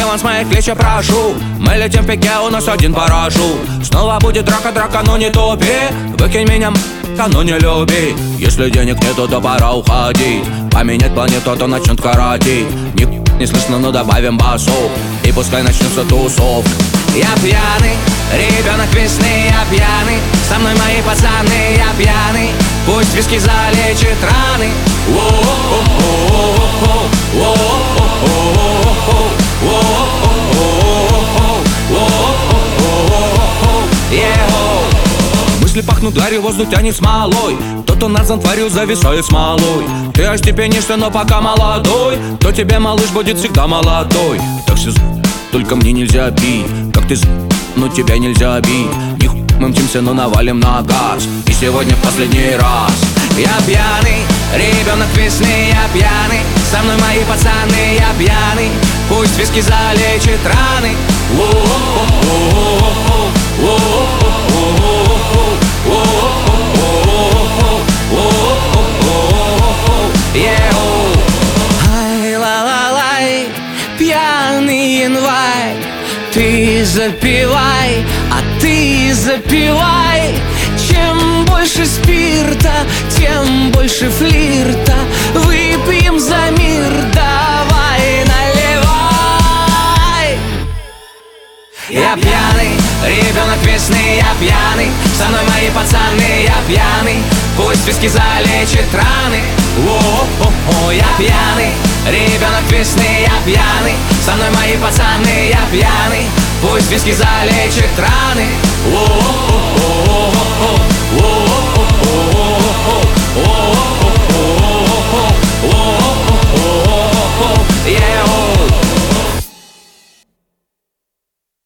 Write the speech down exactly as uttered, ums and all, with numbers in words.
с моих плеч я прошу. Мы летим в пике, у нас один парашют. Снова будет драка, драка, но не тупи. Выкинь меня, но не люби. Если денег нету, то пора уходить. Поменять планету, то начнет каратить. Ни не слышно, но добавим басов. И пускай начнется тусовка. Я пьяный, ребенок весны, я пьяный. Со мной мои пацаны, я пьяный. Пусть виски залечит раны. Мысли пахнут гарью, воздух тянет смолой. Кто-то нас затворил, зависает смолой. Ты остепенишься, но пока молодой. То тебе малыш будет всегда молодой. Так все только мне нельзя пить. Как ты но тебя нельзя бить. Них мы мчимся, но навалим на газ. И сегодня в последний раз. Я пьяный, ребенок весны, я пьяный. Со мной мои пацаны, я пьяный. Пусть виски залечит раны. Ай, ла-ла-лай, пьяный январь. Ты запивай, а ты запивай. Чем больше спирта, тем больше флирта. Выпьем за мир, давай наливай. Я пьяный, ребенок весны, я пьяный. Со мной мои пацаны, я пьяный. Пусть виски залечит раны. О-о-о, я пьяный, ребенок весны, я пьяный. Со мной мои пацаны, я пьяный. Пусть виски залечит раны. О-о-о.